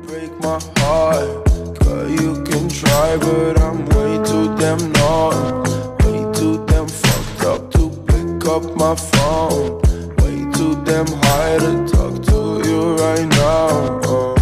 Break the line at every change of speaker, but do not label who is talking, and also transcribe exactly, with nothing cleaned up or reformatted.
break my heart. Girl, you can try, but I'm way too damn numb. Way too damn fucked up to pick up my phone. Way too damn high to talk to you right now.